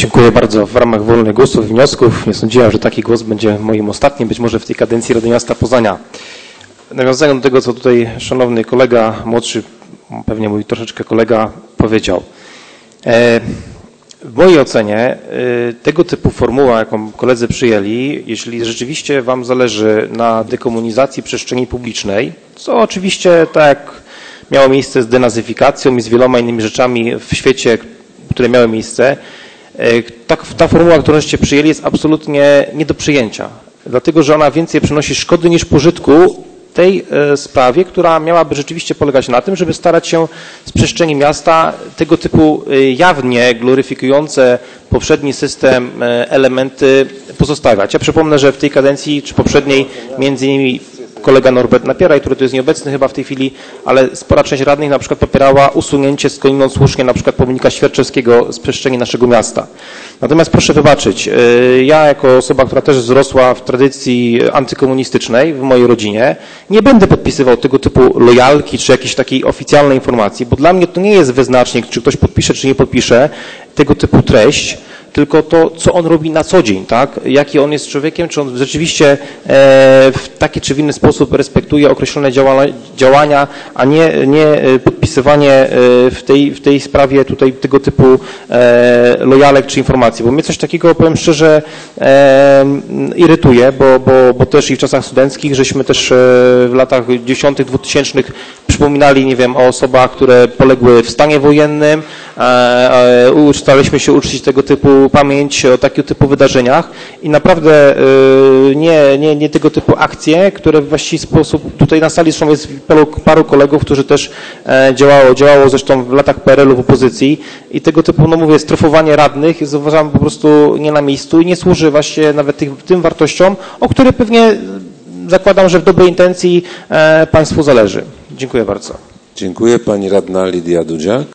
Dziękuję bardzo. W ramach wolnych głosów i wniosków nie sądziłem, że taki głos będzie moim ostatnim, być może w tej kadencji Rady Miasta Poznania. Nawiązując do tego, co tutaj szanowny kolega, młodszy, pewnie mój troszeczkę kolega powiedział. W mojej ocenie tego typu formuła, jaką koledzy przyjęli, jeśli rzeczywiście Wam zależy na dekomunizacji przestrzeni publicznej, co oczywiście tak jak miało miejsce z denazyfikacją i z wieloma innymi rzeczami w świecie, które miały miejsce, ta formuła, którą żeście przyjęli, jest absolutnie nie do przyjęcia, dlatego że ona więcej przynosi szkody niż pożytku tej sprawie, która miałaby rzeczywiście polegać na tym, żeby starać się z przestrzeni miasta tego typu jawnie gloryfikujące poprzedni system elementy pozostawiać. Ja przypomnę, że w tej kadencji czy poprzedniej między innymi kolega Norbert Napieraj, który tu jest nieobecny chyba w tej chwili, ale spora część radnych na przykład popierała usunięcie skądinąd słusznie na przykład pomnika Świerczewskiego z przestrzeni naszego miasta. Natomiast proszę wybaczyć, ja jako osoba, która też wzrosła w tradycji antykomunistycznej w mojej rodzinie, nie będę podpisywał tego typu lojalki czy jakiejś takiej oficjalnej informacji, bo dla mnie to nie jest wyznacznik, czy ktoś podpisze, czy nie podpisze tego typu treść, tylko to, co on robi na co dzień, tak? Jaki on jest człowiekiem, czy on rzeczywiście w taki czy w inny sposób respektuje określone działania, a nie podpisywanie w tej sprawie tutaj tego typu lojalek czy informacji. Bo mnie coś takiego, powiem szczerze, irytuje, bo też i w czasach studenckich, żeśmy też w latach 10., 2000 przypominali, nie wiem, o osobach, które poległy w stanie wojennym, staraliśmy się uczcić tego typu pamięć o takiego typu wydarzeniach i naprawdę nie tego typu akcje, które w właściwy sposób, tutaj na sali zresztą jest paru kolegów, którzy też działało zresztą w latach PRL-u w opozycji i tego typu, no mówię, strofowanie radnych jest uważam po prostu nie na miejscu i nie służy właśnie nawet tym wartościom, o które pewnie zakładam, że w dobrej intencji Państwu zależy. Dziękuję bardzo. Dziękuję. Pani radna Lidia Dudziak.